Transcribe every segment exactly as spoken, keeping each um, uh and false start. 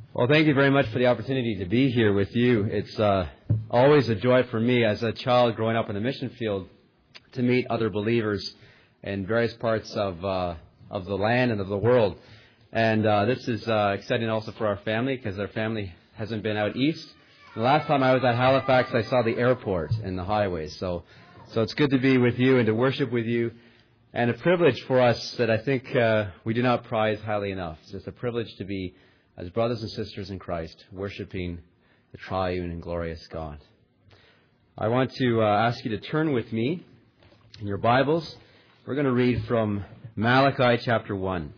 Well, thank you very much for the opportunity to be here with you. It's uh, always a joy for me as a child growing up in the mission field to meet other believers in various parts of uh, of the land and of the world. And uh, this is uh, exciting also for our family because our family hasn't been out east. The last time I was at Halifax, I saw the airport and the highways. So, so it's good to be with you and to worship with you. And a privilege for us that I think uh, we do not prize highly enough. It's just a privilege to be as brothers and sisters in Christ, worshiping the triune and glorious God. I want to uh, ask you to turn with me in your Bibles. We're going to read from Malachi chapter one.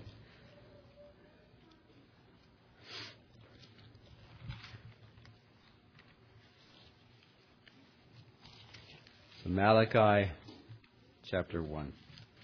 So Malachi chapter one.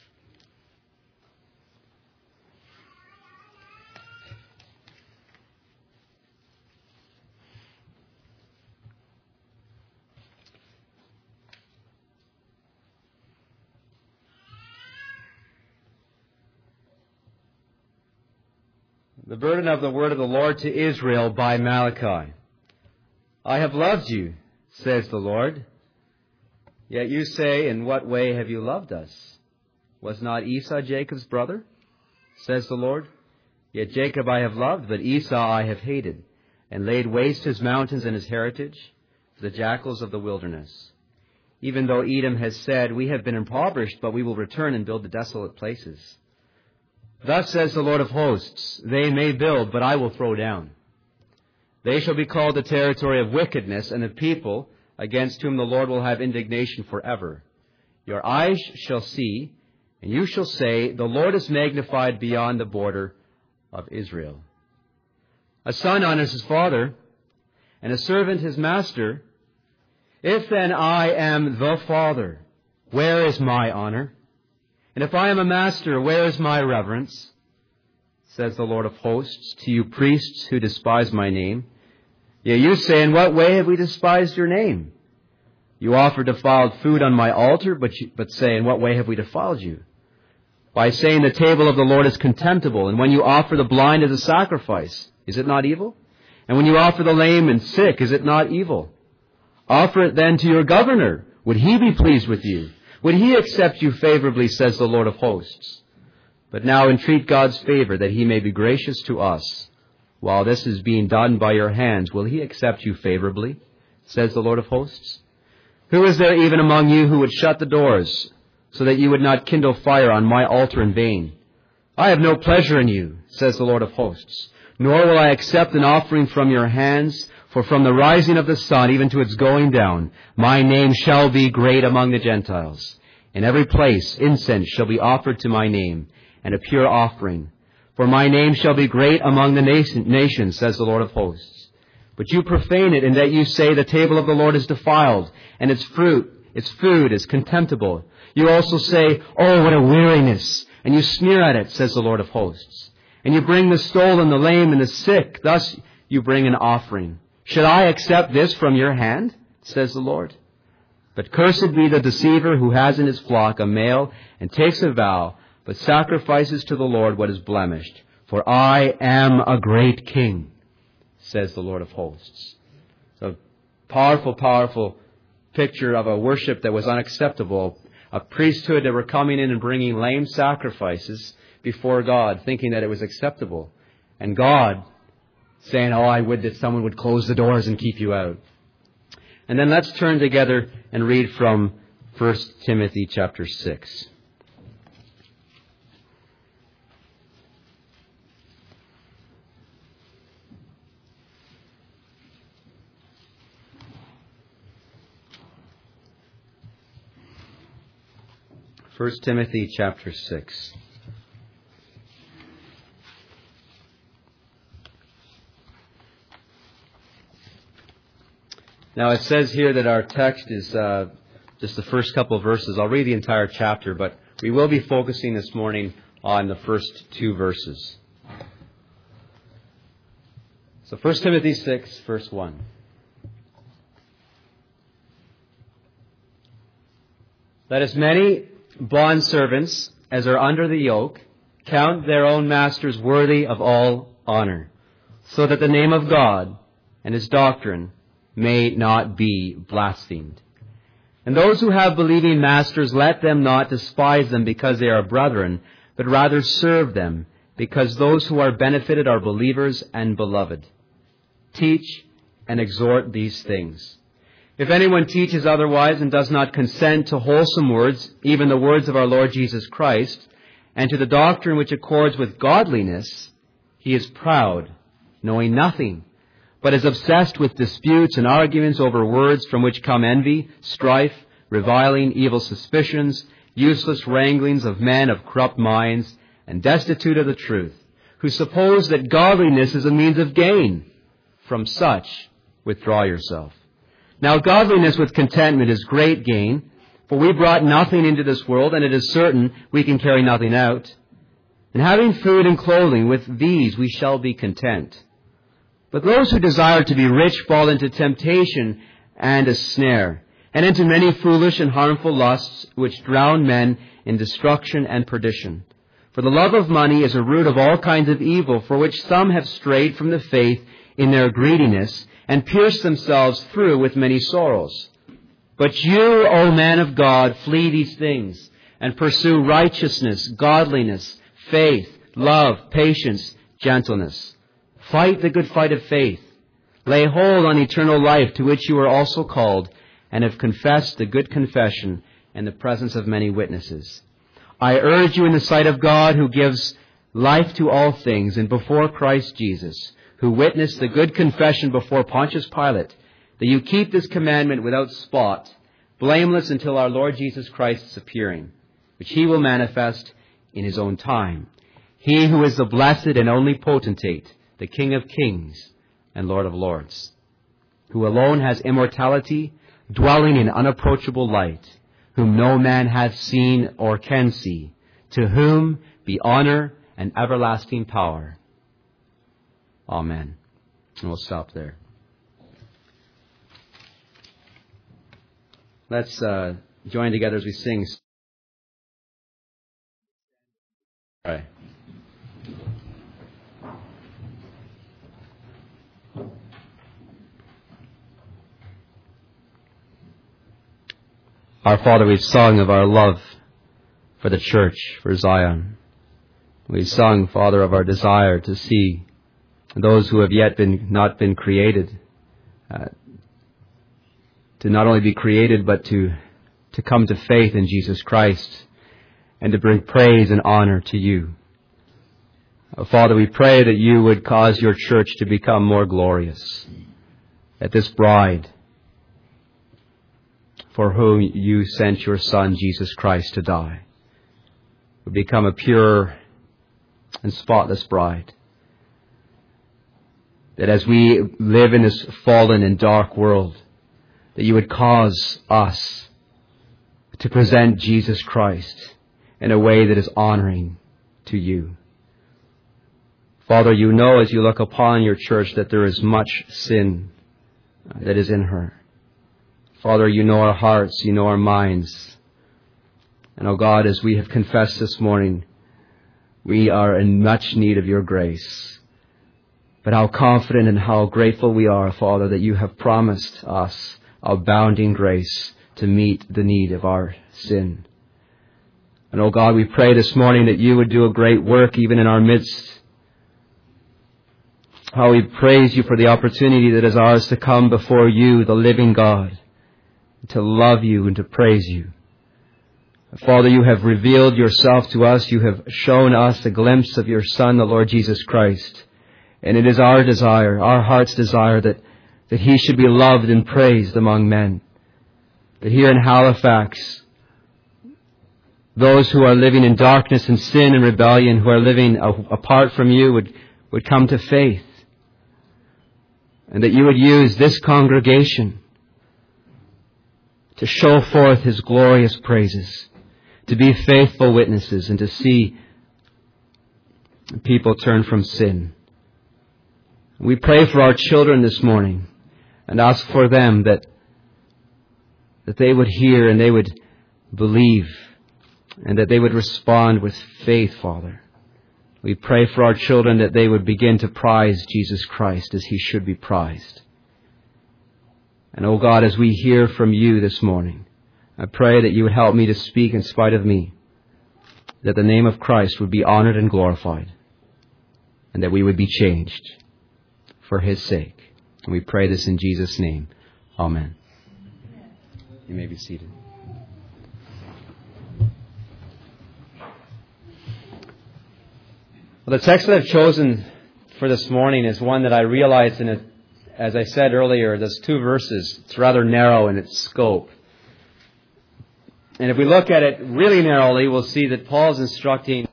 The burden of the word of the Lord to Israel by Malachi. I have loved you, says the Lord. Yet you say, in what way have you loved us? Was not Esau Jacob's brother? Says the Lord. Yet Jacob I have loved, but Esau I have hated, and laid waste his mountains and his heritage to the jackals of the wilderness. Even though Edom has said, we have been impoverished, but we will return and build the desolate places. Thus says the Lord of hosts, they may build, but I will throw down. They shall be called the territory of wickedness, and a people against whom the Lord will have indignation forever. Your eyes shall see, and you shall say, the Lord is magnified beyond the border of Israel. A son honors his father, and a servant his master. If then I am the father, where is my honor? And if I am a master, where is my reverence? Says the Lord of hosts, to you priests who despise my name. Yet you say, in what way have we despised your name? You offer defiled food on my altar, but, you, but say, in what way have we defiled you? By saying the table of the Lord is contemptible, and when you offer the blind as a sacrifice, is it not evil? And when you offer the lame and sick, is it not evil? Offer it then to your governor. Would he be pleased with you? Would he accept you favorably, says the Lord of hosts? But now entreat God's favor, that he may be gracious to us. While this is being done by your hands, will he accept you favorably, says the Lord of hosts? Who is there even among you who would shut the doors, so that you would not kindle fire on my altar in vain? I have no pleasure in you, says the Lord of hosts, nor will I accept an offering from your hands. For from the rising of the sun even to its going down, my name shall be great among the Gentiles. In every place incense shall be offered to my name, and a pure offering. For my name shall be great among the nations, says the Lord of hosts. But you profane it in that you say the table of the Lord is defiled, and its fruit, its food is contemptible. You also say, oh, what a weariness! And you sneer at it, says the Lord of hosts. And you bring the stolen, the lame, and the sick. Thus you bring an offering. Should I accept this from your hand, says the Lord? But cursed be the deceiver who has in his flock a male and takes a vow, but sacrifices to the Lord what is blemished. For I am a great king, says the Lord of hosts. So powerful, powerful picture of a worship that was unacceptable. A priesthood that were coming in and bringing lame sacrifices before God, thinking that it was acceptable. And God saying, oh, I would that someone would close the doors and keep you out. And then let's turn together and read from First Timothy chapter six. First Timothy chapter six. Now it says here that our text is uh, just the first couple of verses. I'll read the entire chapter, but we will be focusing this morning on the first two verses. So First Timothy six, verse one. Let as many bondservants as are under the yoke count their own masters worthy of all honor, so that the name of God and His doctrine may not be blasphemed. And those who have believing masters, let them not despise them because they are brethren, but rather serve them, because those who are benefited are believers and beloved. Teach and exhort these things. If anyone teaches otherwise and does not consent to wholesome words, even the words of our Lord Jesus Christ, and to the doctrine which accords with godliness, he is proud, knowing nothing, but is obsessed with disputes and arguments over words, from which come envy, strife, reviling, evil suspicions, useless wranglings of men of corrupt minds, and destitute of the truth, who suppose that godliness is a means of gain. From such withdraw yourself. Now godliness with contentment is great gain, for we brought nothing into this world, and it is certain we can carry nothing out. And having food and clothing, with these we shall be content. But those who desire to be rich fall into temptation and a snare, and into many foolish and harmful lusts, which drown men in destruction and perdition. For the love of money is a root of all kinds of evil, for which some have strayed from the faith in their greediness, and pierced themselves through with many sorrows. But you, O man of God, flee these things, and pursue righteousness, godliness, faith, love, patience, gentleness. Fight the good fight of faith. Lay hold on eternal life, to which you are also called, and have confessed the good confession in the presence of many witnesses. I urge you in the sight of God, who gives life to all things, and before Christ Jesus, who witnessed the good confession before Pontius Pilate, that you keep this commandment without spot, blameless until our Lord Jesus Christ's appearing, which He will manifest in His own time. He who is the blessed and only potentate, the King of kings and Lord of lords, who alone has immortality, dwelling in unapproachable light, whom no man hath seen or can see, to whom be honor and everlasting power. Amen. And we'll stop there. Let's uh, join together as we sing. All right. Our Father, we've sung of our love for the church, for Zion. We've sung, Father, of our desire to see those who have yet been not been created, uh, to not only be created, but to, to come to faith in Jesus Christ and to bring praise and honor to you. Uh, Father, we pray that you would cause your church to become more glorious, that this bride for whom you sent your Son, Jesus Christ, to die, would become a pure and spotless bride. That as we live in this fallen and dark world, that you would cause us to present Jesus Christ in a way that is honoring to you. Father, you know as you look upon your church that there is much sin that is in her. Father, you know our hearts, you know our minds. And, oh God, as we have confessed this morning, we are in much need of your grace. But how confident and how grateful we are, Father, that you have promised us abounding grace to meet the need of our sin. And, oh God, we pray this morning that you would do a great work even in our midst. How we praise you for the opportunity that is ours to come before you, the living God, to love you and to praise you. Father, you have revealed yourself to us. You have shown us a glimpse of your Son, the Lord Jesus Christ. And it is our desire, our heart's desire, that, that he should be loved and praised among men. That here in Halifax, those who are living in darkness and sin and rebellion, who are living apart from you, would, would come to faith. And that you would use this congregation to show forth his glorious praises, to be faithful witnesses, and to see people turn from sin. We pray for our children this morning and ask for them that, that they would hear and they would believe and that they would respond with faith, Father. We pray for our children that they would begin to prize Jesus Christ as He should be prized. And, oh God, as we hear from You this morning, I pray that You would help me to speak in spite of me, that the name of Christ would be honored and glorified, and that we would be changed for His sake. And we pray this in Jesus' name. Amen. You may be seated. Well, the text that I've chosen for this morning is one that I realized in it, as I said earlier, there's two verses. It's rather narrow in its scope. And if we look at it really narrowly, we'll see that Paul's instructing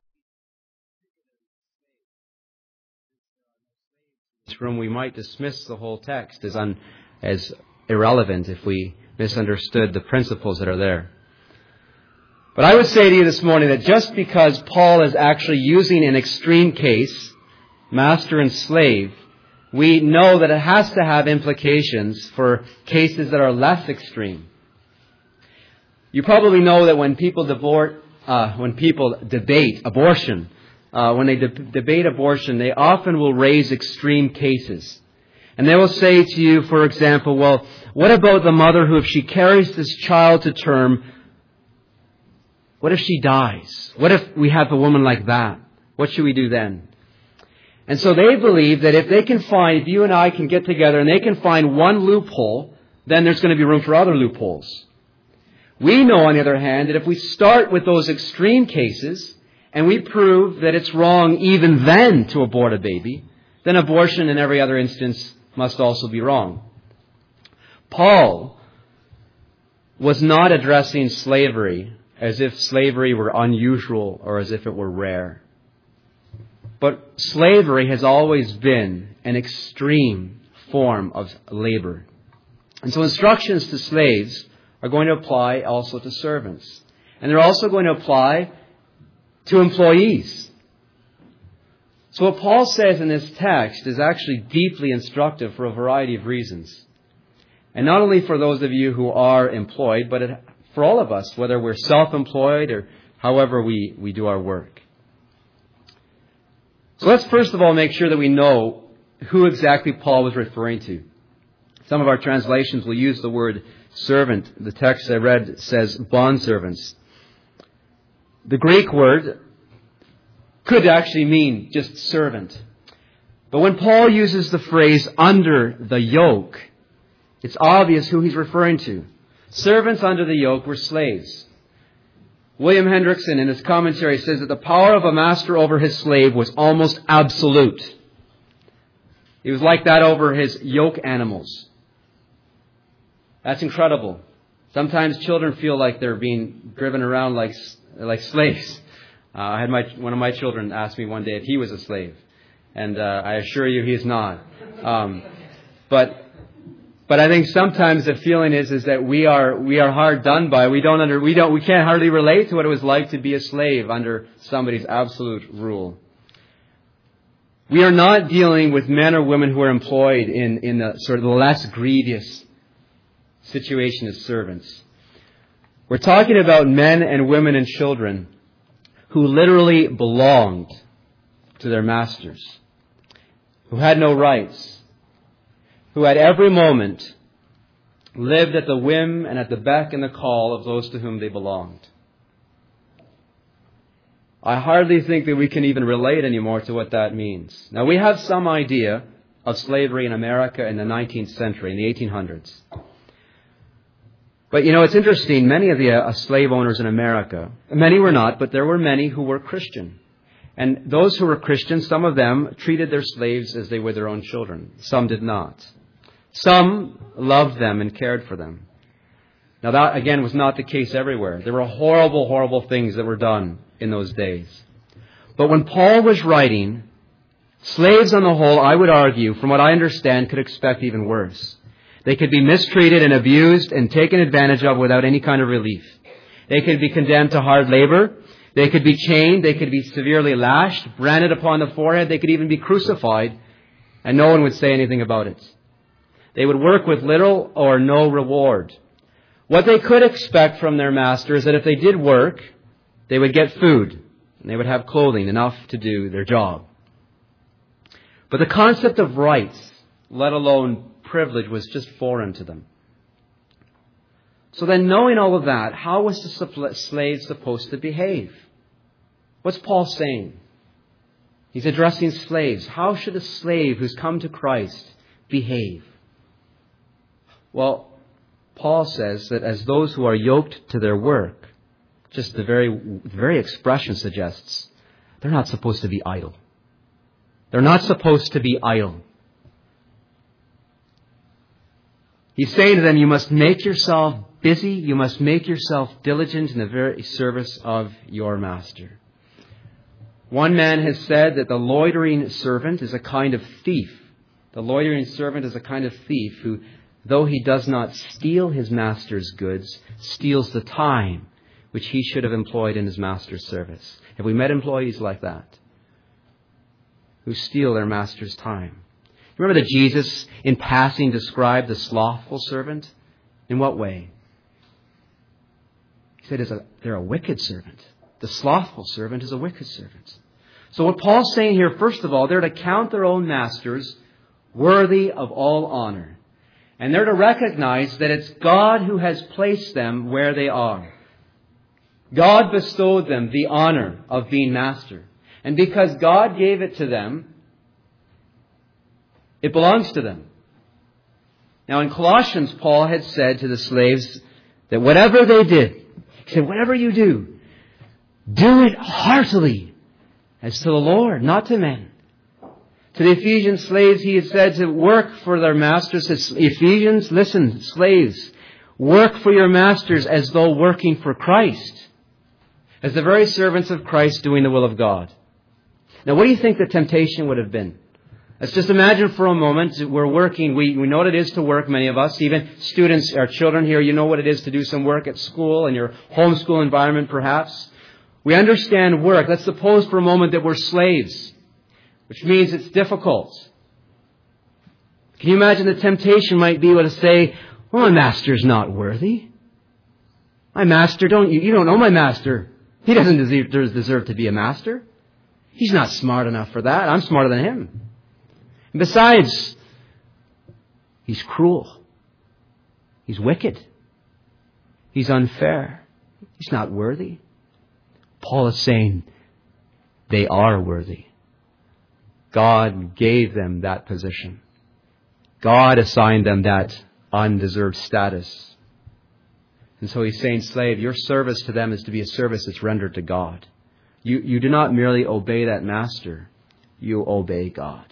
this room. We might dismiss the whole text as, un, as irrelevant if we misunderstood the principles that are there. But I would say to you this morning that just because Paul is actually using an extreme case, master and slave, we know that it has to have implications for cases that are less extreme. You probably know that when people debate, uh, when people debate abortion, uh, when they de- debate abortion, they often will raise extreme cases. And they will say to you, for example, well, what about the mother who, if she carries this child to term, what if she dies? What if we have a woman like that? What should we do then? And so they believe that if they can find, if you and I can get together and they can find one loophole, then there's going to be room for other loopholes. We know, on the other hand, that if we start with those extreme cases and we prove that it's wrong even then to abort a baby, then abortion in every other instance must also be wrong. Paul was not addressing slavery as if slavery were unusual or as if it were rare. But slavery has always been an extreme form of labor. And so instructions to slaves are going to apply also to servants. And they're also going to apply to employees. So what Paul says in this text is actually deeply instructive for a variety of reasons. And not only for those of you who are employed, but it, for all of us, whether we're self-employed or however we, we do our work. So let's first of all make sure that we know who exactly Paul was referring to. Some of our translations will use the word servant. The text I read says bondservants. The Greek word could actually mean just servant. But when Paul uses the phrase under the yoke, it's obvious who he's referring to. Servants under the yoke were slaves. William Hendrickson in his commentary says that the power of a master over his slave was almost absolute. He was like that over his yoke animals. That's incredible. Sometimes children feel like they're being driven around like like slaves. Uh, I had my one of my children ask me one day if he was a slave, and uh, I assure you he is not. Um, but but I think sometimes the feeling is is that we are we are hard done by. We don't under we don't we can't hardly relate to what it was like to be a slave under somebody's absolute rule. We are not dealing with men or women who are employed in in the sort of the less grievous situation as servants. We're talking about men and women and children who literally belonged to their masters, who had no rights, who at every moment lived at the whim and at the beck and the call of those to whom they belonged. I hardly think that we can even relate anymore to what that means. Now, we have some idea of slavery in America in the nineteenth century, in the eighteen hundreds. But, you know, it's interesting. Many of the uh, slave owners in America, many were not, but there were many who were Christian. And those who were Christian, some of them treated their slaves as they were their own children. Some did not. Some loved them and cared for them. Now, that, again, was not the case everywhere. There were horrible, horrible things that were done in those days. But when Paul was writing, slaves on the whole, I would argue, from what I understand, could expect even worse. They could be mistreated and abused and taken advantage of without any kind of relief. They could be condemned to hard labor. They could be chained. They could be severely lashed, branded upon the forehead. They could even be crucified, and no one would say anything about it. They would work with little or no reward. What they could expect from their master is that if they did work, they would get food, and they would have clothing, enough to do their job. But the concept of rights, let alone privilege, was just foreign to them. So then, knowing all of that, how was the slave supposed to behave? What's Paul saying? He's addressing slaves. How should a slave who's come to Christ behave? Well, Paul says that as those who are yoked to their work, just the very, the very expression suggests, they're not supposed to be idle. They're not supposed to be idle. He's saying to them, you must make yourself busy, you must make yourself diligent in the very service of your master. One man has said that the loitering servant is a kind of thief. The loitering servant is a kind of thief who, though he does not steal his master's goods, steals the time which he should have employed in his master's service. Have we met employees like that? Who steal their master's time. Remember that Jesus, in passing, described the slothful servant? In what way? He said a, they're a wicked servant. The slothful servant is a wicked servant. So what Paul's saying here, first of all, they're to count their own masters worthy of all honor. And they're to recognize that it's God who has placed them where they are. God bestowed them the honor of being master. And because God gave it to them, it belongs to them. Now in Colossians, Paul had said to the slaves that whatever they did, he said, whatever you do, do it heartily as to the Lord, not to men. To the Ephesian slaves, he had said to work for their masters. Ephesians, listen, slaves, work for your masters as though working for Christ, as the very servants of Christ doing the will of God. Now, what do you think the temptation would have been? Let's just imagine for a moment we're working. We, we know what it is to work, many of us. Even students, our children here, you know what it is to do some work at school, in your homeschool environment perhaps. We understand work. Let's suppose for a moment that we're slaves, which means it's difficult. Can you imagine the temptation might be to say, well, my master's not worthy. My master, don't you, you don't know my master. He doesn't deserve, deserve to be a master. He's not smart enough for that. I'm smarter than him. And besides, he's cruel. He's wicked. He's unfair. He's not worthy. Paul is saying they are worthy. God gave them that position. God assigned them that undeserved status. And so he's saying, slave, your service to them is to be a service that's rendered to God. You, you do not merely obey that master. You obey God.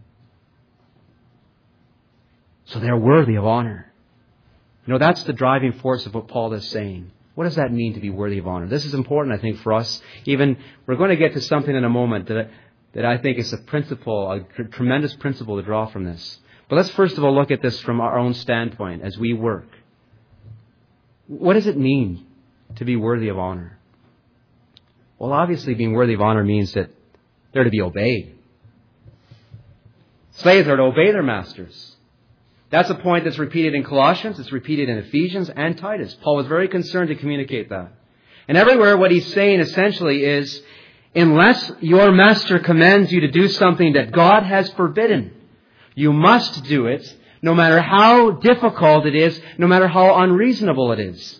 So they're worthy of honor. You know, that's the driving force of what Paul is saying. What does that mean to be worthy of honor? This is important, I think, for us. Even, we're going to get to something in a moment that, that I think is a principle, a tr- tremendous principle to draw from this. But let's first of all look at this from our own standpoint as we work. What does it mean to be worthy of honor? Well, obviously being worthy of honor means that they're to be obeyed. Slaves are to obey their masters. That's a point that's repeated in Colossians, it's repeated in Ephesians and Titus. Paul was very concerned to communicate that. And everywhere what he's saying essentially is, unless your master commands you to do something that God has forbidden, you must do it, no matter how difficult it is, no matter how unreasonable it is.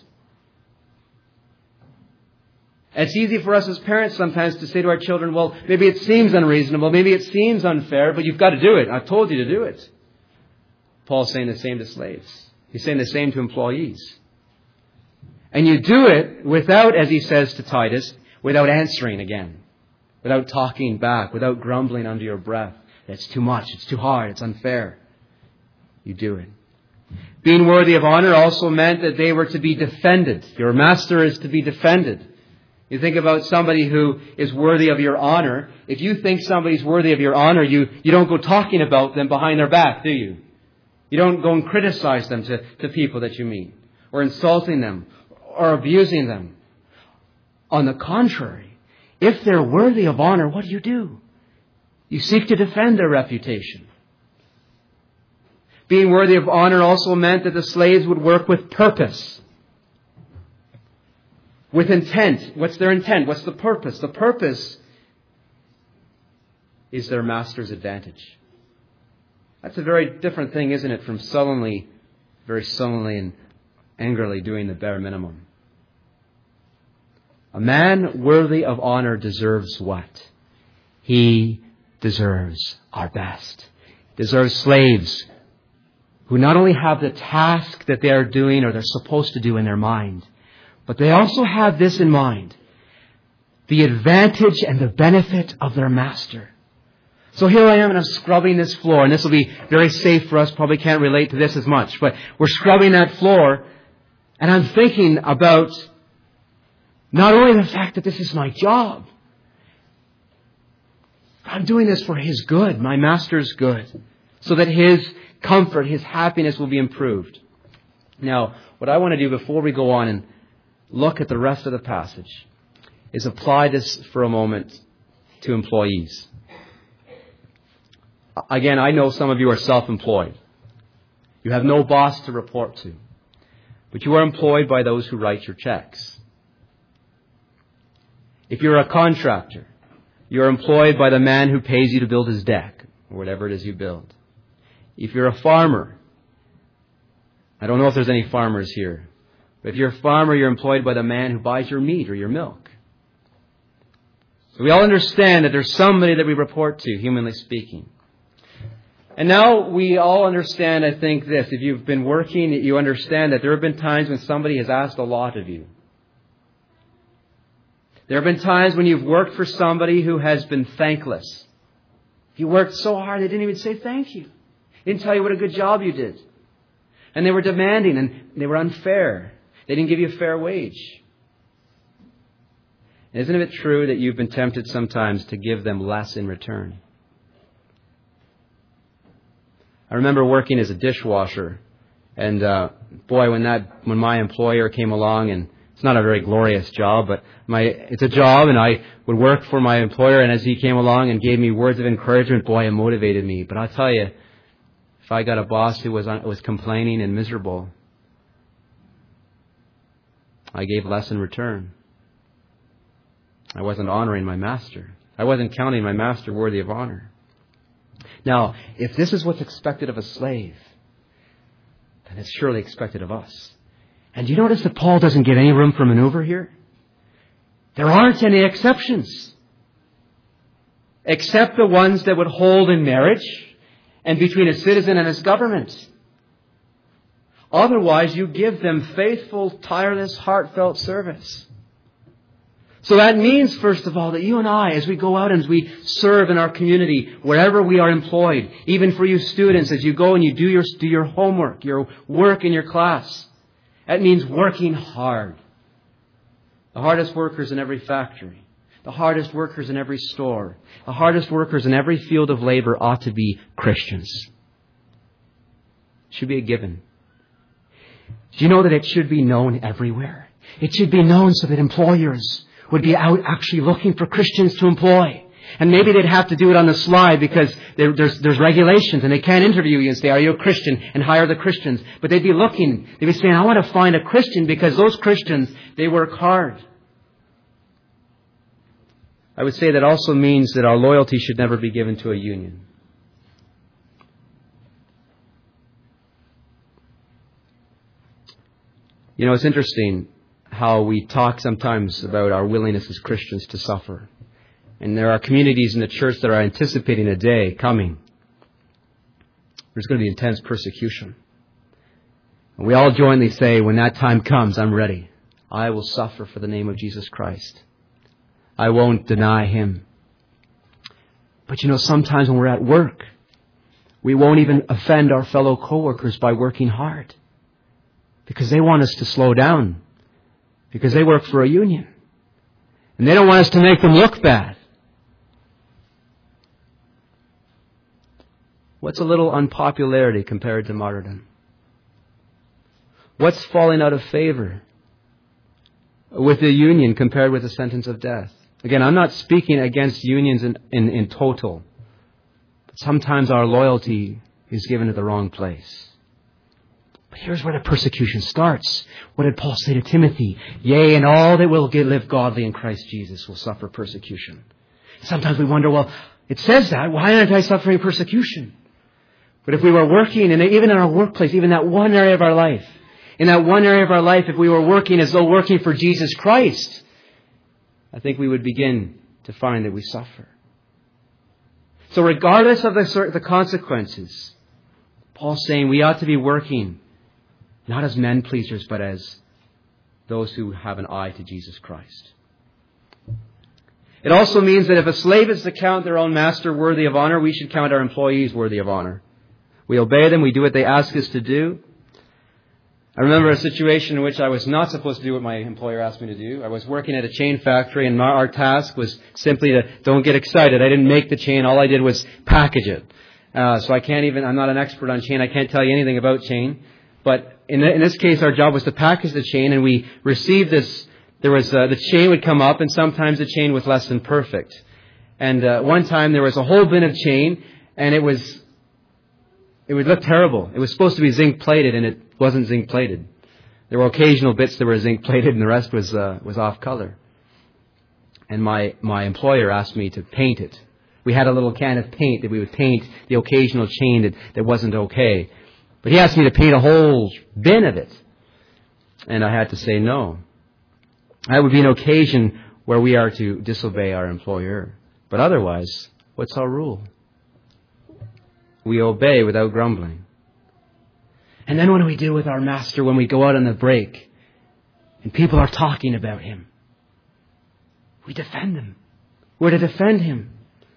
It's easy for us as parents sometimes to say to our children, well, maybe it seems unreasonable, maybe it seems unfair, but you've got to do it. I've told you to do it. Paul's saying the same to slaves. He's saying the same to employees. And you do it without, as he says to Titus, without answering again, without talking back, without grumbling under your breath. It's too much, it's too hard, it's unfair. You do it. Being worthy of honor also meant that they were to be defended. Your master is to be defended. You think about somebody who is worthy of your honor. If you think somebody's worthy of your honor, you, you don't go talking about them behind their back, do you? You don't go and criticize them to, to people that you meet, or insulting them, or abusing them. On the contrary, if they're worthy of honor, what do you do? You seek to defend their reputation. Being worthy of honor also meant that the slaves would work with purpose. with intent. What's their intent? What's the purpose? The purpose is their master's advantage. That's a very different thing, isn't it, from sullenly, very sullenly and angrily doing the bare minimum. A man worthy of honor deserves what? He deserves our best. He deserves slaves who not only have the task that they are doing or they're supposed to do in their mind, but they also have this in mind: the advantage and the benefit of their master. So here I am and I'm scrubbing this floor, and this will be very safe for us, probably can't relate to this as much, but we're scrubbing that floor, and I'm thinking about not only the fact that this is my job, I'm doing this for His good, my master's good, so that His comfort, His happiness will be improved. Now, what I want to do before we go on and look at the rest of the passage is apply this for a moment to employees. Again, I know some of you are self-employed. You have no boss to report to, but you are employed by those who write your checks. If you're a contractor, you're employed by the man who pays you to build his deck, or whatever it is you build. If you're a farmer, I don't know if there's any farmers here, but if you're a farmer, you're employed by the man who buys your meat or your milk. So we all understand that there's somebody that we report to, humanly speaking. And now we all understand, I think, this. If you've been working, you understand that there have been times when somebody has asked a lot of you. There have been times when you've worked for somebody who has been thankless. You worked so hard, they didn't even say thank you. They didn't tell you what a good job you did. And they were demanding, and they were unfair. They didn't give you a fair wage. Isn't it true that you've been tempted sometimes to give them less in return? I remember working as a dishwasher, and uh, boy, when that when my employer came along, and it's not a very glorious job, but my it's a job, and I would work for my employer, and as he came along and gave me words of encouragement, boy, it motivated me. But I'll tell you, if I got a boss who was was complaining and miserable, I gave less in return. I wasn't honoring my master. I wasn't counting my master worthy of honor. Now, if this is what's expected of a slave, then it's surely expected of us. And do you notice that Paul doesn't give any room for maneuver here? There aren't any exceptions, except the ones that would hold in marriage and between a citizen and his government. Otherwise, you give them faithful, tireless, heartfelt service. So that means, first of all, that you and I, as we go out and as we serve in our community, wherever we are employed, even for you students, as you go and you do your, do your homework, your work in your class, that means working hard. The hardest workers in every factory, the hardest workers in every store, the hardest workers in every field of labor ought to be Christians. It should be a given. Do you know that it should be known everywhere? It should be known so that employers would be out actually looking for Christians to employ. And maybe they'd have to do it on the slide because there, there's, there's regulations and they can't interview you and say, are you a Christian? And hire the Christians. But they'd be looking, they'd be saying, I want to find a Christian because those Christians, they work hard. I would say that also means that our loyalty should never be given to a union. You know, it's interesting how we talk sometimes about our willingness as Christians to suffer. And there are communities in the church that are anticipating a day coming. There's going to be intense persecution. And we all jointly say, when that time comes, I'm ready. I will suffer for the name of Jesus Christ. I won't deny Him. But you know, sometimes when we're at work, we won't even offend our fellow co-workers by working hard. Because they want us to slow down. Because they work for a union. And they don't want us to make them look bad. What's a little unpopularity compared to martyrdom? What's falling out of favor with the union compared with the sentence of death? Again, I'm not speaking against unions in, in, in total. But sometimes our loyalty is given to the wrong place. But here's where the persecution starts. What did Paul say to Timothy? Yea, and all that will live godly in Christ Jesus will suffer persecution. Sometimes we wonder, well, it says that. Why aren't I suffering persecution? But if we were working, and even in our workplace, even that one area of our life, in that one area of our life, if we were working as though working for Jesus Christ, I think we would begin to find that we suffer. So regardless of the, the consequences, Paul's saying we ought to be working not as men pleasers, but as those who have an eye to Jesus Christ. It also means that if a slave is to count their own master worthy of honor, we should count our employees worthy of honor. We obey them. We do what they ask us to do. I remember a situation in which I was not supposed to do what my employer asked me to do. I was working at a chain factory, and my, our task was simply to don't get excited. I didn't make the chain. All I did was package it. Uh, so I can't even, I'm not an expert on chain. I can't tell you anything about chain. But in, the, in this case, our job was to package the chain, and we received this. There was uh, the chain would come up, and sometimes the chain was less than perfect. And uh, one time there was a whole bin of chain, and it was it would look terrible. It was supposed to be zinc plated, and it wasn't zinc plated. There were occasional bits that were zinc plated, and the rest was uh, was off color. And my my employer asked me to paint it. We had a little can of paint that we would paint the occasional chain that, that wasn't okay. But he asked me to paint a whole bin of it. And I had to say no. That would be an occasion where we are to disobey our employer. But otherwise, what's our rule? We obey without grumbling. And then what do we do with our master when we go out on the break and people are talking about him? We defend him. We're to defend him.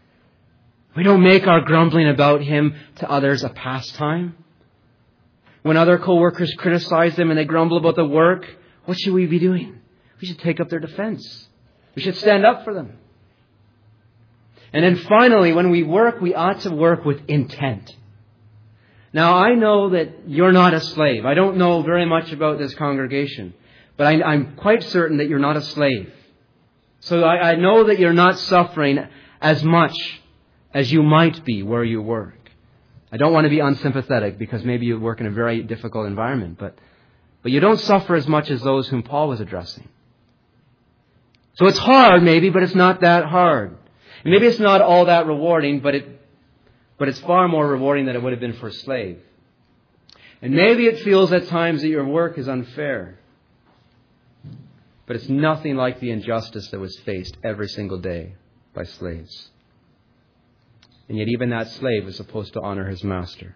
We don't make our grumbling about him to others a pastime. When other co-workers criticize them and they grumble about the work, what should we be doing? We should take up their defense. We should stand up for them. And then finally, when we work, we ought to work with intent. Now, I know that you're not a slave. I don't know very much about this congregation, but I, I'm quite certain that you're not a slave. So I, I know that you're not suffering as much as you might be where you work. I don't want to be unsympathetic because maybe you work in a very difficult environment, but, but you don't suffer as much as those whom Paul was addressing. So it's hard maybe, but it's not that hard. And maybe it's not all that rewarding, but it, but it's far more rewarding than it would have been for a slave. And maybe it feels at times that your work is unfair, but it's nothing like the injustice that was faced every single day by slaves. And yet even that slave was supposed to honor his master.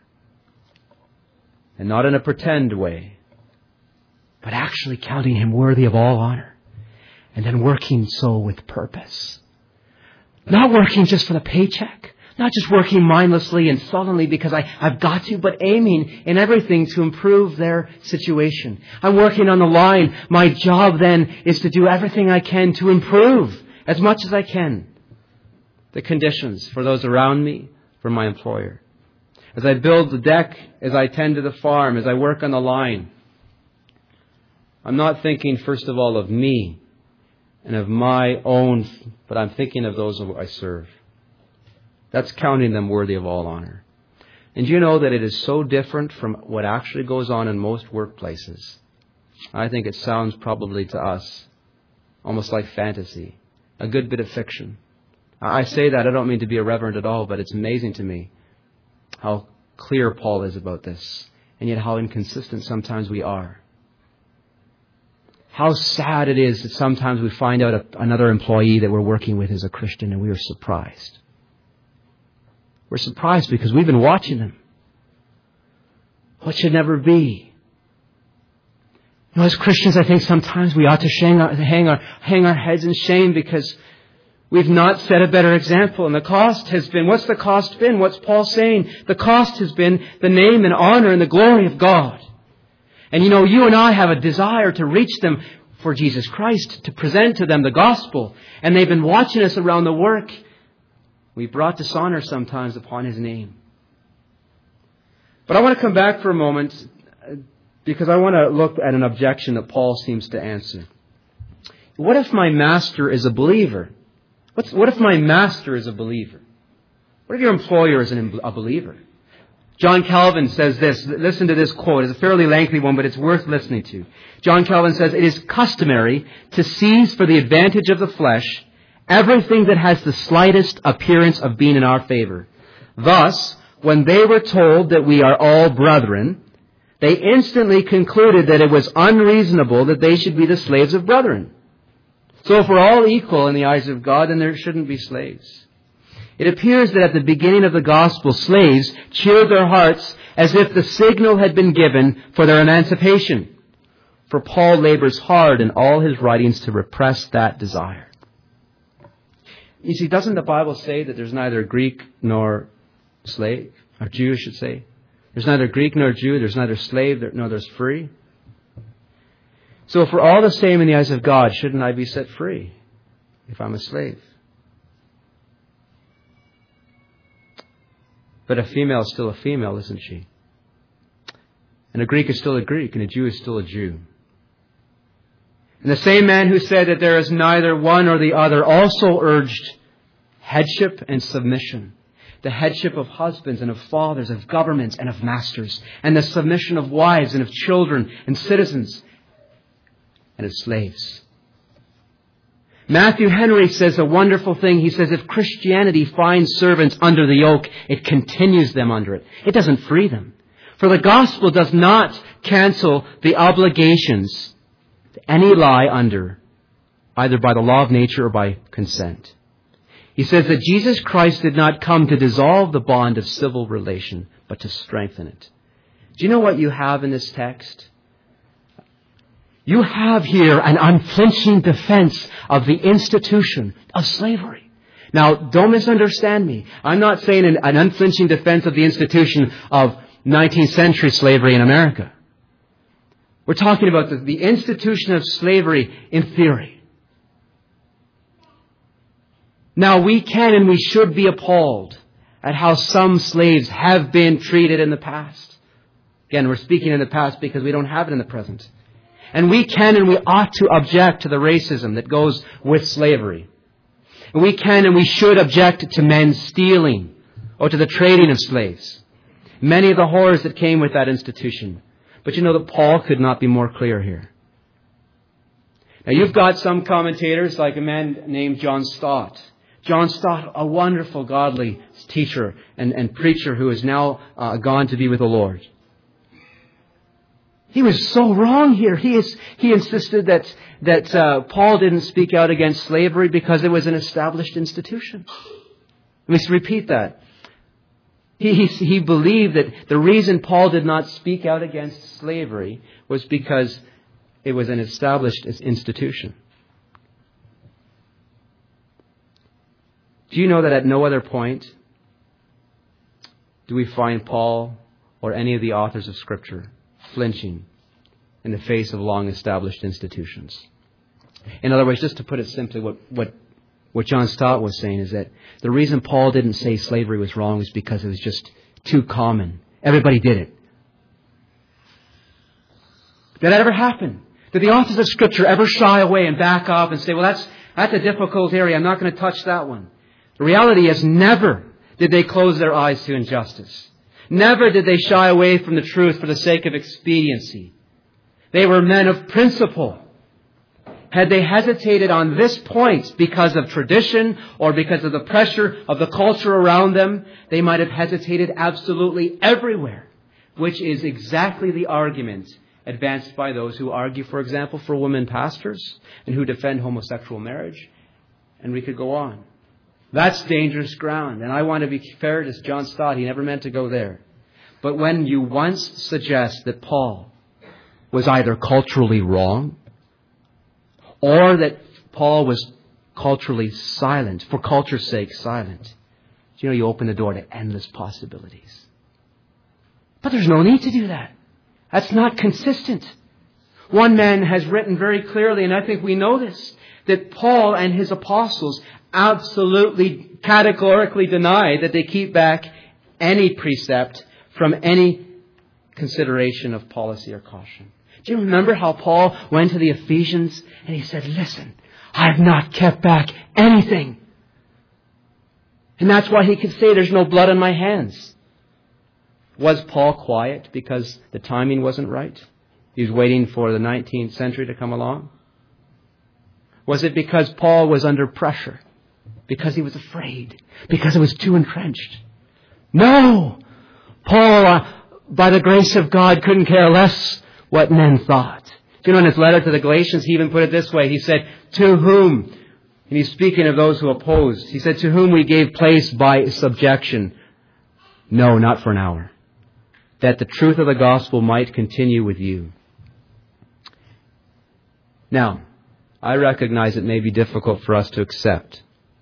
And not in a pretend way, but actually counting him worthy of all honor. And then working so with purpose. Not working just for the paycheck. Not just working mindlessly and sullenly because I, I've got to, but aiming in everything to improve their situation. I'm working on the line. My job then is to do everything I can to improve as much as I can the conditions for those around me, for my employer. As I build the deck, as I tend to the farm, as I work on the line, I'm not thinking first of all of me and of my own, but I'm thinking of those who I serve. That's counting them worthy of all honor. And you know that it is so different from what actually goes on in most workplaces. I think it sounds probably to us almost like fantasy, a good bit of fiction. I say that, I don't mean to be irreverent at all, but it's amazing to me how clear Paul is about this, and yet how inconsistent sometimes we are. How sad it is that sometimes we find out a, another employee that we're working with is a Christian and we are surprised. We're surprised because we've been watching them. What should never be? You know, as Christians, I think sometimes we ought to hang our, hang our, hang our heads in shame because we've not set a better example. And the cost has been, what's the cost been? What's Paul saying? The cost has been the name and honor and the glory of God. And you know, you and I have a desire to reach them for Jesus Christ, to present to them the gospel. And they've been watching us around the work. We brought dishonor sometimes upon his name. But I want to come back for a moment because I want to look at an objection that Paul seems to answer. What if my master is a believer? What's, what if my master is a believer? What if your employer is an, a believer? John Calvin says this. Listen to this quote. It's a fairly lengthy one, but it's worth listening to. John Calvin says, "It is customary to seize for the advantage of the flesh everything that has the slightest appearance of being in our favor. Thus, when they were told that we are all brethren, they instantly concluded that it was unreasonable that they should be the slaves of brethren. So if we're all equal in the eyes of God, then there shouldn't be slaves." It appears that at the beginning of the gospel, slaves cheered their hearts as if the signal had been given for their emancipation. For Paul labors hard in all his writings to repress that desire. You see, doesn't the Bible say that there's neither Greek nor slave, or Jew, I should say? There's neither Greek nor Jew, there's neither slave nor there's free. So if we're all the same in the eyes of God, shouldn't I be set free if I'm a slave? But a female is still a female, isn't she? And a Greek is still a Greek, and a Jew is still a Jew. And the same man who said that there is neither one or the other also urged headship and submission. The headship of husbands and of fathers, of governments and of masters, and the submission of wives and of children and citizens and of slaves. Matthew Henry says a wonderful thing. He says if Christianity finds servants under the yoke, it continues them under it. It doesn't free them. For the gospel does not cancel the obligations that any lie under, either by the law of nature or by consent. He says that Jesus Christ did not come to dissolve the bond of civil relation, but to strengthen it. Do you know what you have in this text? You have here an unflinching defense of the institution of slavery. Now, don't misunderstand me. I'm not saying an, an unflinching defense of the institution of nineteenth century slavery in America. We're talking about the, the institution of slavery in theory. Now, we can and we should be appalled at how some slaves have been treated in the past. Again, we're speaking in the past because we don't have it in the present. And we can and we ought to object to the racism that goes with slavery. And we can and we should object to men stealing or to the trading of slaves. Many of the horrors that came with that institution. But you know that Paul could not be more clear here. Now you've got some commentators like a man named John Stott. John Stott, a wonderful godly teacher and, and preacher who is now uh, gone to be with the Lord. He was so wrong here. He is, he insisted that, that uh, Paul didn't speak out against slavery because it was an established institution. Let me repeat that. He, he, he believed that the reason Paul did not speak out against slavery was because it was an established institution. Do you know that at no other point do we find Paul or any of the authors of Scripture flinching in the face of long-established institutions? In other words, just to put it simply, what, what, what John Stott was saying is that the reason Paul didn't say slavery was wrong was because it was just too common. Everybody did it. Did that ever happen? Did the authors of Scripture ever shy away and back off and say, well, that's, that's a difficult area. I'm not going to touch that one. The reality is never did they close their eyes to injustice. Never did they shy away from the truth for the sake of expediency. They were men of principle. Had they hesitated on this point because of tradition or because of the pressure of the culture around them, they might have hesitated absolutely everywhere, which is exactly the argument advanced by those who argue, for example, for women pastors and who defend homosexual marriage. And we could go on. That's dangerous ground. And I want to be fair to John Stott. He never meant to go there. But when you once suggest that Paul was either culturally wrong or that Paul was culturally silent, for culture's sake silent, you know, you open the door to endless possibilities. But there's no need to do that. That's not consistent. One man has written very clearly, and I think we know this, that Paul and his apostles absolutely categorically deny that they keep back any precept from any consideration of policy or caution. Do you remember how Paul went to the Ephesians and he said, listen, I have not kept back anything. And that's why he could say there's no blood on my hands. Was Paul quiet because the timing wasn't right? He was waiting for the nineteenth century to come along? Was it because Paul was under pressure? Because he was afraid? Because it was too entrenched? No! Paul, uh, by the grace of God, couldn't care less what men thought. You know, in his letter to the Galatians, he even put it this way. He said, to whom, and he's speaking of those who opposed, he said, to whom we gave place by subjection. No, not for an hour. That the truth of the gospel might continue with you. Now, I recognize it may be difficult for us to accept.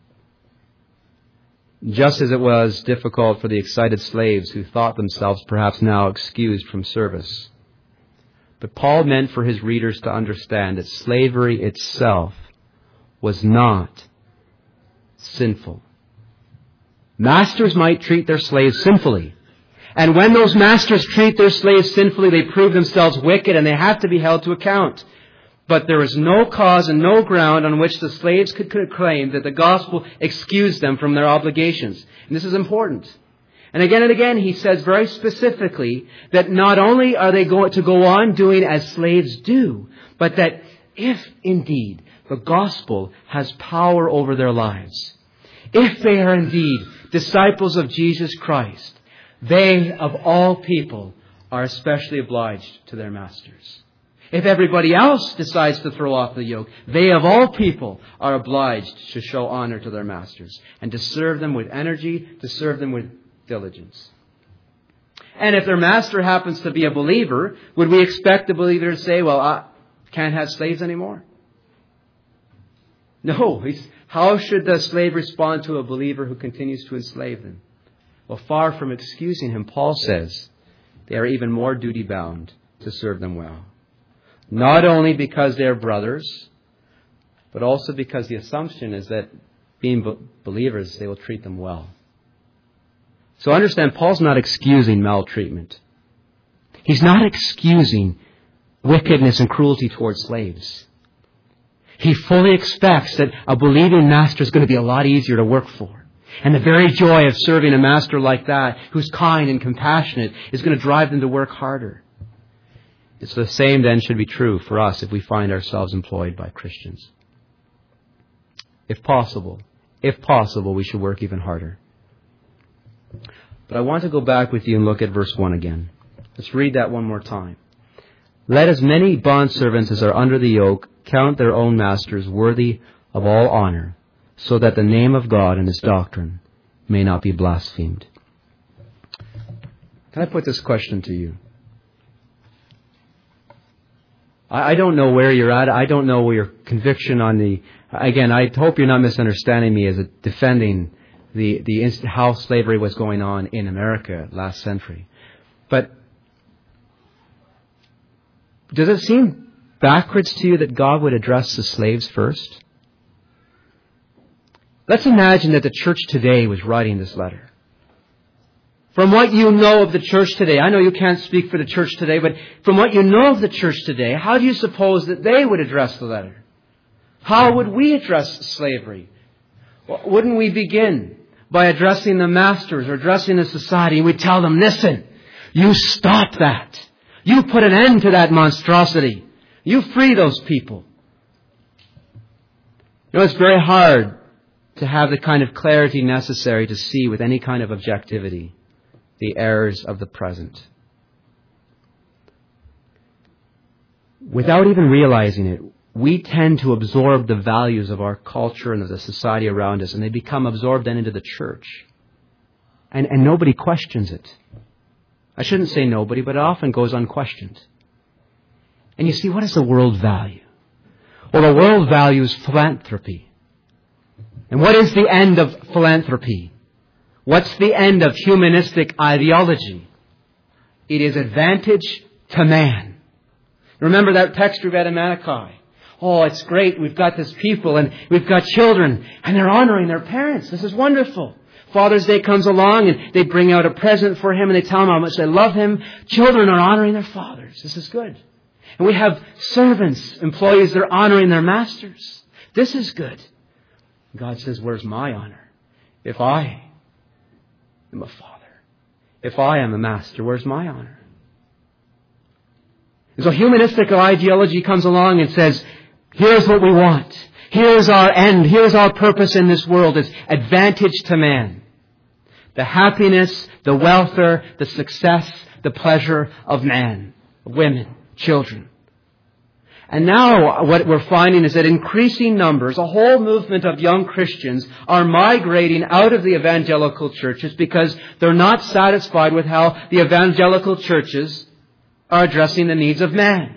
Just as it was difficult for the excited slaves who thought themselves perhaps now excused from service. But Paul meant for his readers to understand that slavery itself was not sinful. Masters might treat their slaves sinfully. And when those masters treat their slaves sinfully, they prove themselves wicked and they have to be held to account. But there is no cause and no ground on which the slaves could claim that the gospel excused them from their obligations. And this is important. And again and again, he says very specifically that not only are they going to go on doing as slaves do, but that if indeed the gospel has power over their lives, if they are indeed disciples of Jesus Christ, they of all people are especially obliged to their masters. If everybody else decides to throw off the yoke, they of all people are obliged to show honor to their masters and to serve them with energy, to serve them with diligence. And if their master happens to be a believer, would we expect the believer to say, well, I can't have slaves anymore? No. How should the slave respond to a believer who continues to enslave them? Well, far from excusing him, Paul says they are even more duty-bound to serve them well. Not only because they are brothers, but also because the assumption is that being be- believers, they will treat them well. So understand, Paul's not excusing maltreatment. He's not excusing wickedness and cruelty towards slaves. He fully expects that a believing master is going to be a lot easier to work for. And the very joy of serving a master like that, who's kind and compassionate, is going to drive them to work harder. It's the same then should be true for us if we find ourselves employed by Christians. If possible, if possible, we should work even harder. But I want to go back with you and look at verse one again. Let's read that one more time. Let as many bondservants as are under the yoke count their own masters worthy of all honor, so that the name of God and His doctrine may not be blasphemed. Can I put this question to you? I don't know where you're at. I don't know your conviction on the... Again, I hope you're not misunderstanding me as a defending the, the how slavery was going on in America last century. But does it seem backwards to you that God would address the slaves first? Let's imagine that the church today was writing this letter. From what you know of the church today, I know you can't speak for the church today, but from what you know of the church today, how do you suppose that they would address the letter? How would we address slavery? Well, wouldn't we begin by addressing the masters or addressing the society, and we tell them, listen, you stop that. You put an end to that monstrosity. You free those people. You know, it's very hard to have the kind of clarity necessary to see with any kind of objectivity the errors of the present. Without even realizing it, we tend to absorb the values of our culture and of the society around us, and they become absorbed then into the church. And, and nobody questions it. I shouldn't say nobody, but it often goes unquestioned. And you see, what does the world value? Well, the world values philanthropy. And what is the end of philanthropy? What's the end of humanistic ideology? It is advantage to man. Remember that text we read in Malachi. Oh, it's great. We've got this people and we've got children and they're honoring their parents. This is wonderful. Father's Day comes along and they bring out a present for him and they tell him how much they love him. Children are honoring their fathers. This is good. And we have servants, employees, they're honoring their masters. This is good. God says, where's my honor? If I am a father, If I am a master, where's my honor? And so humanistic ideology comes along and says, here's what we want. Here's our end. Here's our purpose in this world. It's advantage to man. The happiness, the welfare, the success, the pleasure of man, of women, children. And now what we're finding is that increasing numbers, a whole movement of young Christians are migrating out of the evangelical churches because they're not satisfied with how the evangelical churches are addressing the needs of man.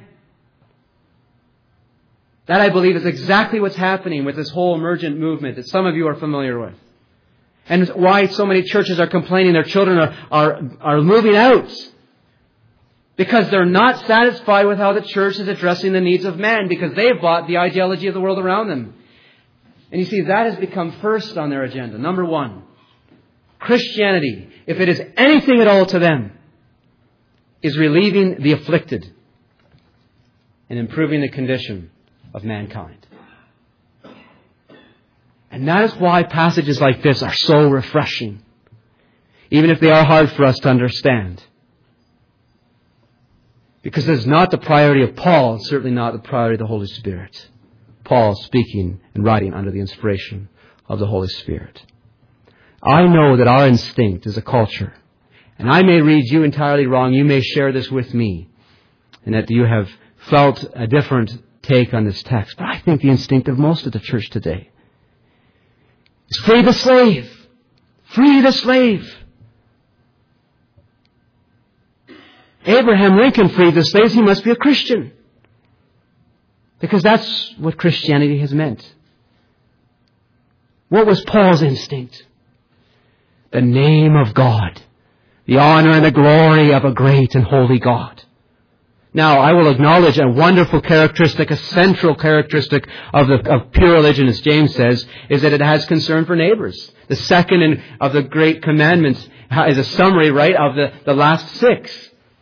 That, I believe, is exactly what's happening with this whole emergent movement that some of you are familiar with. And why so many churches are complaining their children are, are, are moving out. Because they're not satisfied with how the church is addressing the needs of man, because they've bought the ideology of the world around them. And you see, that has become first on their agenda. Number one, Christianity, if it is anything at all to them, is relieving the afflicted and improving the condition of mankind. And that is why passages like this are so refreshing, even if they are hard for us to understand. Because it is not the priority of Paul, and certainly not the priority of the Holy Spirit. Paul speaking and writing under the inspiration of the Holy Spirit. I know that our instinct as a culture, and I may read you entirely wrong, you may share this with me, and that you have felt a different take on this text, but I think the instinct of most of the church today is free the slave. Free the slave. Abraham Lincoln freed the slaves. He must be a Christian. Because that's what Christianity has meant. What was Paul's instinct? The name of God. The honor and the glory of a great and holy God. Now, I will acknowledge a wonderful characteristic, a central characteristic of, the, of pure religion, as James says, is that it has concern for neighbors. The second in, of the great commandments is a summary, right, of the, the last six.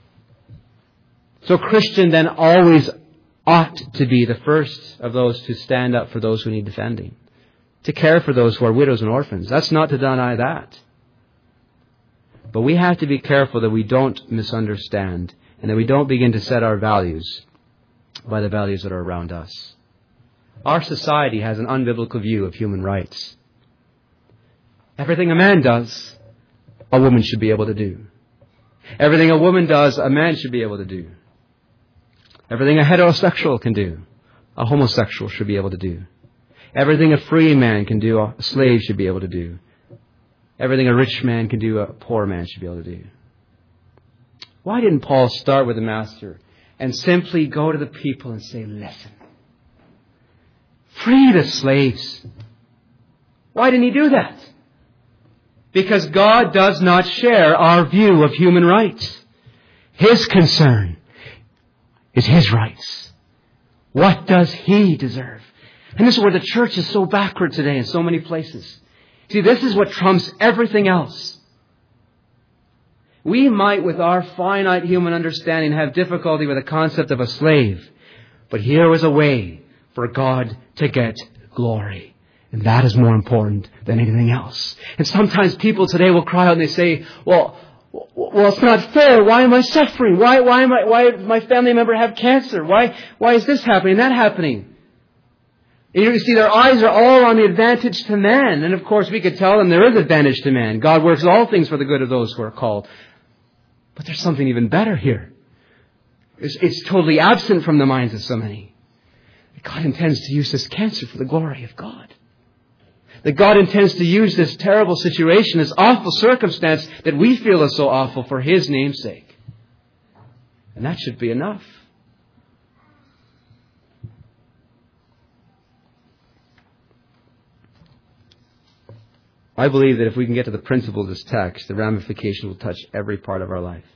So Christian then always ought to be the first of those to stand up for those who need defending. To care for those who are widows and orphans. That's not to deny that. But we have to be careful that we don't misunderstand and that we don't begin to set our values by the values that are around us. Our society has an unbiblical view of human rights. Everything a man does, a woman should be able to do. Everything a woman does, a man should be able to do. Everything a heterosexual can do, a homosexual should be able to do. Everything a free man can do, a slave should be able to do. Everything a rich man can do, a poor man should be able to do. Why didn't Paul start with the master and simply go to the people and say, listen, free the slaves? Why didn't he do that? Because God does not share our view of human rights. His concern is His rights. What does He deserve? And this is where the church is so backward today in so many places. See, this is what trumps everything else. We might, with our finite human understanding, have difficulty with the concept of a slave. But here was a way for God to get glory. And that is more important than anything else. And sometimes people today will cry out and they say, well, well, it's not fair. Why am I suffering? Why, why am I, why did my family member have cancer? Why, why is this happening, that happening? And you see, their eyes are all on the advantage to man. And of course, we could tell them there is advantage to man. God works all things for the good of those who are called. But there's something even better here. It's, it's totally absent from the minds of so many. God intends to use this cancer for the glory of God. That God intends to use this terrible situation, this awful circumstance that we feel is so awful, for His name's sake. And that should be enough. I believe that if we can get to the principle of this text, the ramification will touch every part of our life.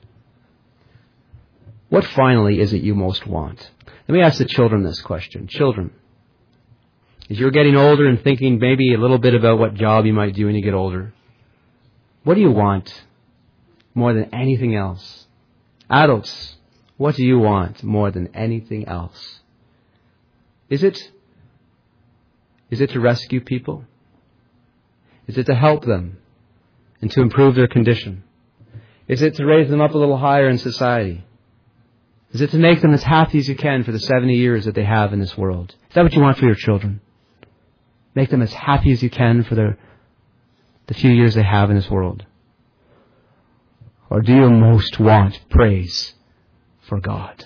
What finally is it you most want? Let me ask the children this question. Children, as you're getting older and thinking maybe a little bit about what job you might do when you get older, what do you want more than anything else? Adults, what do you want more than anything else? Is it, is it to rescue people? Is it to help them and to improve their condition? Is it to raise them up a little higher in society? Is it to make them as happy as you can for the seventy years that they have in this world? Is that what you want for your children? Make them as happy as you can for the, the few years they have in this world? Or do you most want praise for God?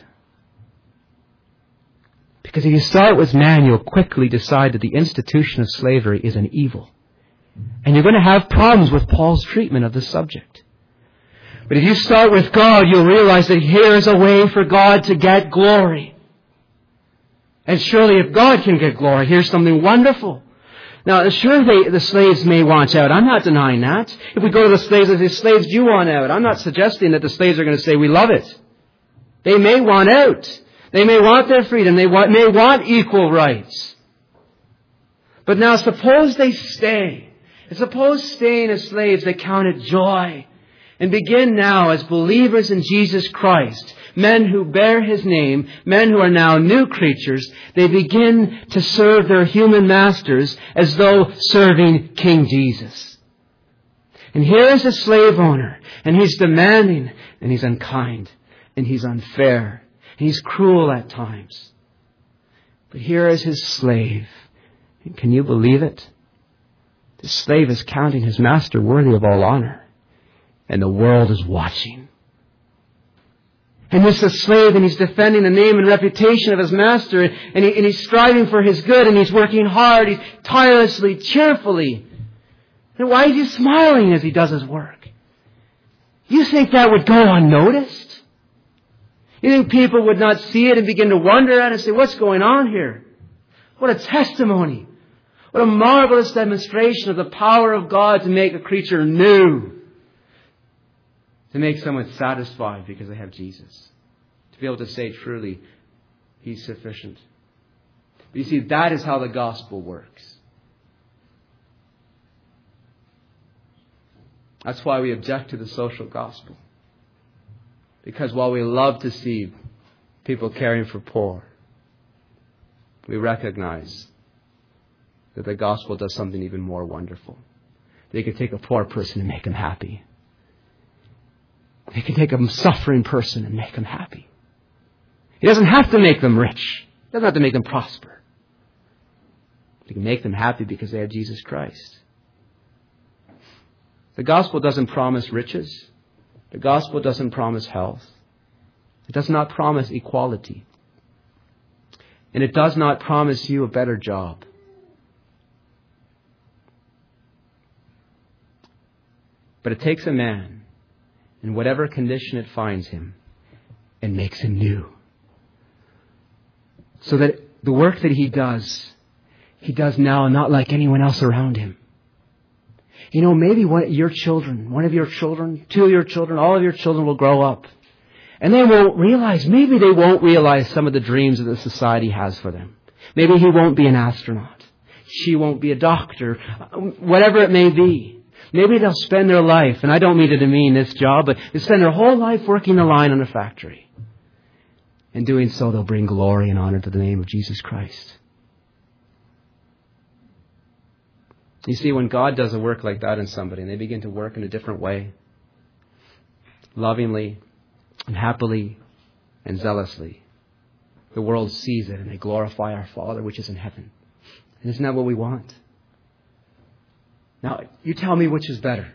Because if you start with man, you'll quickly decide that the institution of slavery is an evil. And you're going to have problems with Paul's treatment of this subject. But if you start with God, you'll realize that here is a way for God to get glory. And surely if God can get glory, here's something wonderful. Now, sure, they, the slaves may want out. I'm not denying that. If we go to the slaves and say, slaves, do you want out? I'm not suggesting that the slaves are going to say, we love it. They may want out. They may want their freedom. They want, may want equal rights. But now suppose they stay. And suppose staying as slaves, they count it joy. And begin now as believers in Jesus Christ, men who bear His name, men who are now new creatures, they begin to serve their human masters as though serving King Jesus. And here is a slave owner, and he's demanding, and he's unkind, and he's unfair, and he's cruel at times. But here is his slave. And can you believe it? The slave is counting his master worthy of all honor. And the world is watching. And this is a slave, and he's defending the name and reputation of his master, and, he, and he's striving for his good, and he's working hard, he's tirelessly, cheerfully. And why is he smiling as he does his work? You think that would go unnoticed? You think people would not see it and begin to wonder at it and say, what's going on here? What a testimony. What a marvelous demonstration of the power of God to make a creature new. To make someone satisfied because they have Jesus. To be able to say truly, He's sufficient. But you see, that is how the gospel works. That's why we object to the social gospel. Because while we love to see people caring for poor, we recognize that the gospel does something even more wonderful. They could take a poor person and make him happy. They can take a suffering person and make them happy. He doesn't have to make them rich. He doesn't have to make them prosper. He can make them happy because they have Jesus Christ. The gospel doesn't promise riches. The gospel doesn't promise health. It does not promise equality. And it does not promise you a better job. But it takes a man in whatever condition it finds him, and makes him new. So that the work that he does, he does now not like anyone else around him. You know, maybe one of your children, one of your children, two of your children, all of your children will grow up. And they won't realize, maybe they won't realize some of the dreams that the society has for them. Maybe he won't be an astronaut. She won't be a doctor. Whatever it may be. Maybe they'll spend their life, and I don't mean to demean this job, but they spend their whole life working the line in a factory. In doing so, they'll bring glory and honor to the name of Jesus Christ. You see, when God does a work like that in somebody, and they begin to work in a different way, lovingly and happily and zealously, the world sees it and they glorify our Father which is in heaven. And isn't that what we want? Now, you tell me which is better.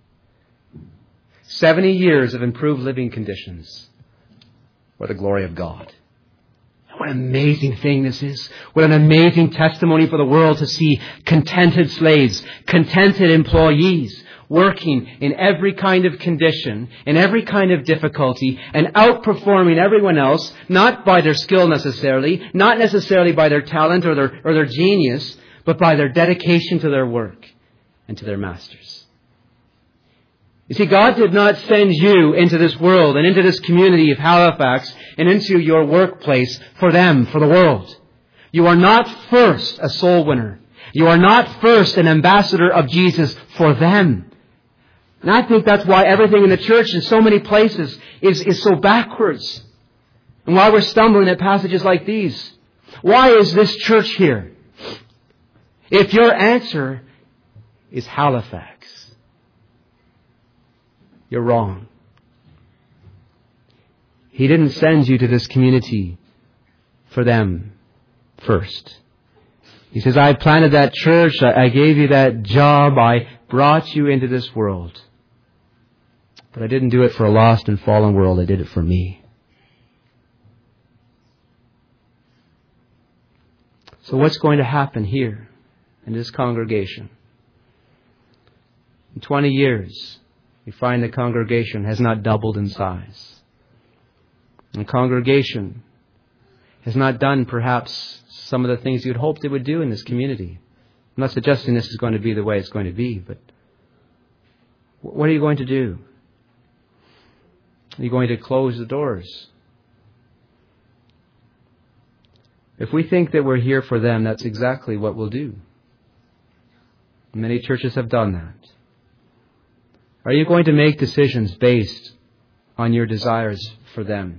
seventy years of improved living conditions or the glory of God. What an amazing thing this is. What an amazing testimony for the world to see contented slaves, contented employees, working in every kind of condition, in every kind of difficulty, and outperforming everyone else, not by their skill necessarily, not necessarily by their talent or their, or their genius, but by their dedication to their work and to their masters. You see, God did not send you into this world and into this community of Halifax and into your workplace for them, for the world. You are not first a soul winner. You are not first an ambassador of Jesus for them. And I think that's why everything in the church in so many places is, is so backwards. And why we're stumbling at passages like these. Why is this church here? If your answer is Halifax, you're wrong. He didn't send you to this community for them first. He says, I planted that church, I gave you that job, I brought you into this world. But I didn't do it for a lost and fallen world, I did it for me. So what's going to happen here in this congregation? In twenty years, we find the congregation has not doubled in size. The congregation has not done perhaps some of the things you'd hoped it would do in this community. I'm not suggesting this is going to be the way it's going to be, but what are you going to do? Are you going to close the doors? If we think that we're here for them, that's exactly what we'll do. Many churches have done that. Are you going to make decisions based on your desires for them?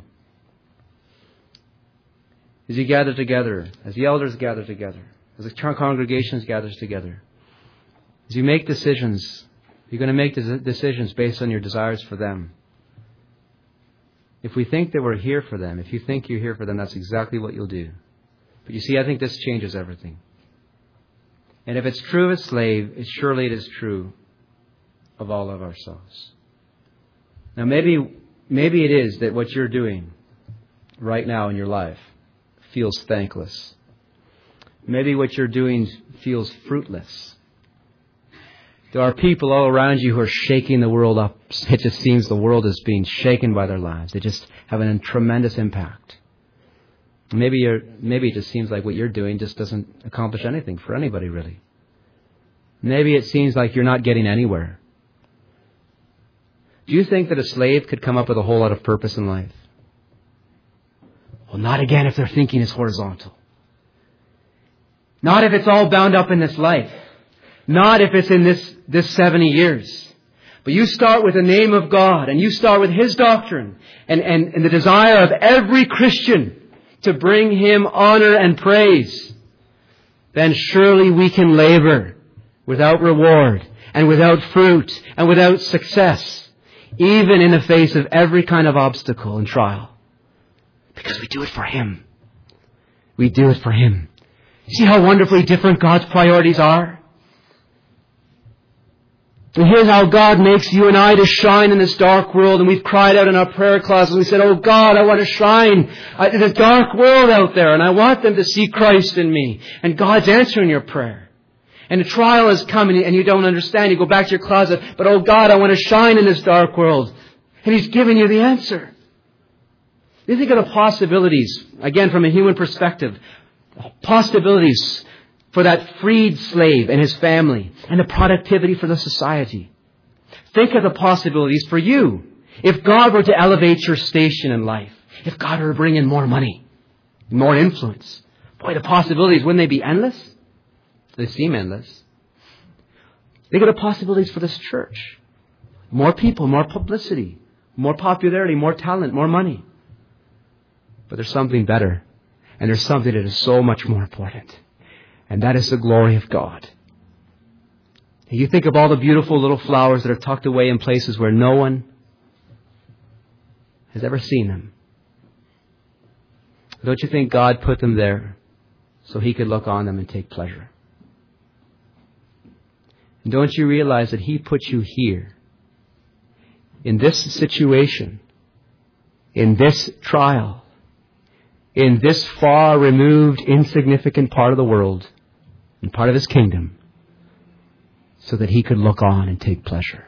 As you gather together, as the elders gather together, as the congregations gather together, as you make decisions, you're going to make decisions based on your desires for them. If we think that we're here for them, if you think you're here for them, that's exactly what you'll do. But you see, I think this changes everything. And if it's true of a slave, it surely it is true of all of ourselves. Now maybe, maybe it is that what you're doing right now in your life feels thankless. Maybe what you're doing feels fruitless. There are people all around you who are shaking the world up. It just seems the world is being shaken by their lives. They just have a tremendous impact. Maybe you're, maybe it just seems like what you're doing just doesn't accomplish anything for anybody really. Maybe it seems like you're not getting anywhere. Do you think that a slave could come up with a whole lot of purpose in life? Well, not again if their thinking is horizontal. Not if it's all bound up in this life. Not if it's in this, this seventy years. But you start with the name of God and you start with His doctrine and, and, and the desire of every Christian to bring Him honor and praise. Then surely we can labor without reward and without fruit and without success, even in the face of every kind of obstacle and trial. Because we do it for Him. We do it for Him. See how wonderfully different God's priorities are? And here's how God makes you and I to shine in this dark world. And we've cried out in our prayer closet. We said, oh God, I want to shine in this dark world out there. And I want them to see Christ in me. And God's answering your prayer. And a trial is coming and you don't understand. You go back to your closet. But oh God, I want to shine in this dark world. And He's giving you the answer. You think of the possibilities, again from a human perspective, possibilities for that freed slave and his family and the productivity for the society. Think of the possibilities for you. If God were to elevate your station in life, if God were to bring in more money, more influence, boy, the possibilities, wouldn't they be endless? They seem endless. Think of the possibilities for this church. More people, more publicity, more popularity, more talent, more money. But there's something better. And there's something that is so much more important. And that is the glory of God. You think of all the beautiful little flowers that are tucked away in places where no one has ever seen them. Don't you think God put them there so He could look on them and take pleasure? And don't you realize that He put you here in this situation, in this trial, in this far removed, insignificant part of the world and part of His kingdom, so that He could look on and take pleasure.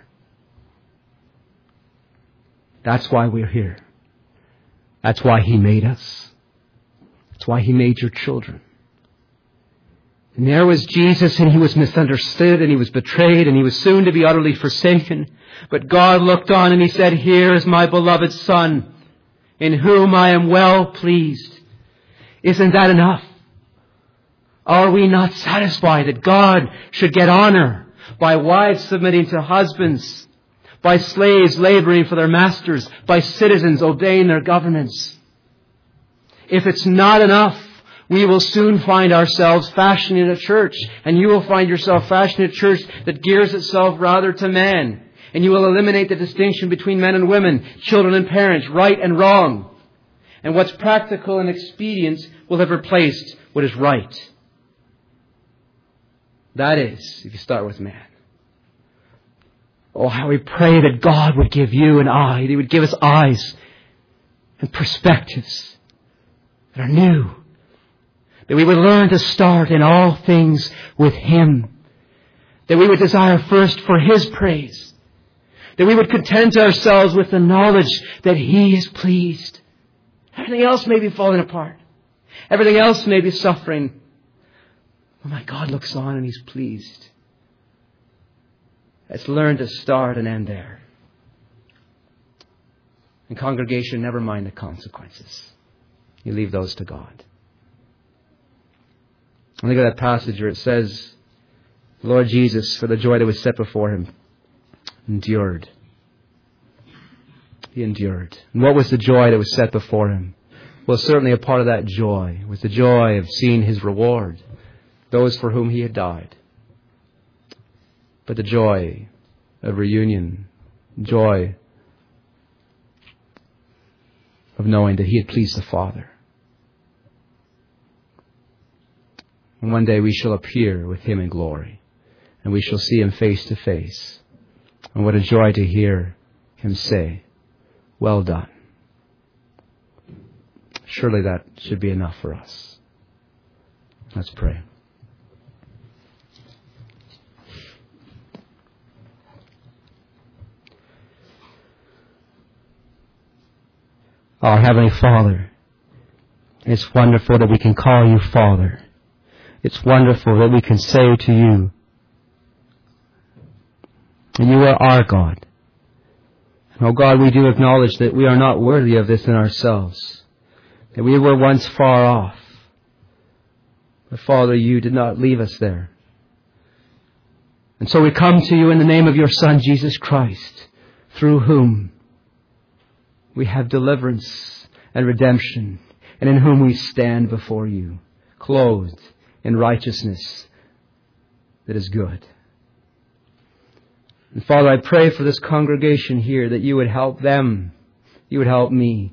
That's why we're here. That's why He made us. That's why He made your children. And there was Jesus, and He was misunderstood, and He was betrayed, and He was soon to be utterly forsaken. But God looked on and He said, here is my beloved Son, in whom I am well pleased. Isn't that enough? Are we not satisfied that God should get honor by wives submitting to husbands, by slaves laboring for their masters, by citizens obeying their governments? If it's not enough, we will soon find ourselves fashioning a church, and you will find yourself fashioning a church that gears itself rather to man. And you will eliminate the distinction between men and women, children and parents, right and wrong. and what's practical and expedient will have replaced what is right. That is, if you start with man. Oh, how we pray that God would give you and I, that He would give us eyes and perspectives that are new. That we would learn to start in all things with Him. That we would desire first for His praise. That we would content ourselves with the knowledge that He is pleased. Everything else may be falling apart. Everything else may be suffering. Oh my God looks on and He's pleased. Let's learn to start and end there. And congregation, never mind the consequences. You leave those to God. And look at that passage where it says, Lord Jesus, for the joy that was set before Him, endured. He endured. And what was the joy that was set before Him? Well, certainly a part of that joy was the joy of seeing His reward, those for whom He had died. But the joy of reunion, joy of knowing that He had pleased the Father. And one day we shall appear with Him in glory, and we shall see Him face to face. And what a joy to hear Him say, well done. Surely that should be enough for us. Let's pray. Our Heavenly Father, it's wonderful that we can call You Father. It's wonderful that we can say to You, and You are our God. And oh God, we do acknowledge that we are not worthy of this in ourselves, that we were once far off. But Father, You did not leave us there. And so we come to You in the name of Your Son, Jesus Christ, through whom we have deliverance and redemption, and in whom we stand before You, clothed in righteousness that is good. And Father, I pray for this congregation here that You would help them, You would help me,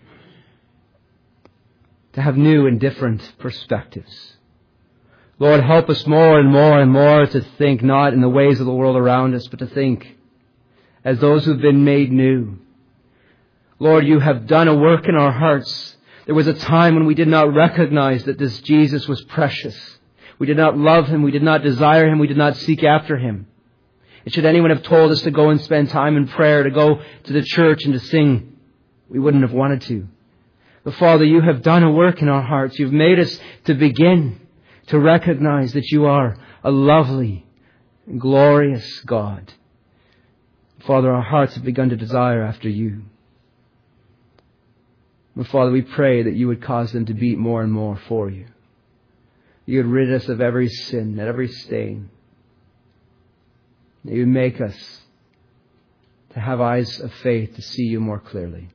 to have new and different perspectives. Lord, help us more and more and more to think not in the ways of the world around us, but to think as those who've been made new. Lord, You have done a work in our hearts. There was a time when we did not recognize that this Jesus was precious. We did not love Him. We did not desire Him. We did not seek after Him. And should anyone have told us to go and spend time in prayer, to go to the church and to sing, we wouldn't have wanted to. But Father, You have done a work in our hearts. You've made us to begin to recognize that You are a lovely, glorious God. Father, our hearts have begun to desire after You. But Father, we pray that You would cause them to beat more and more for You. You would rid us of every sin, and every stain. That You would make us to have eyes of faith to see You more clearly.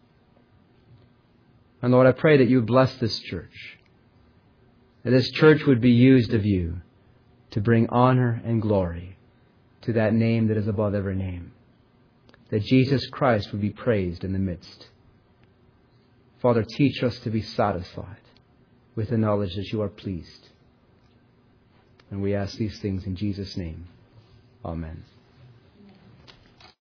And Lord, I pray that You would bless this church. That this church would be used of You to bring honor and glory to that name that is above every name. That Jesus Christ would be praised in the midst. Father, teach us to be satisfied with the knowledge that You are pleased. And we ask these things in Jesus' name. Amen.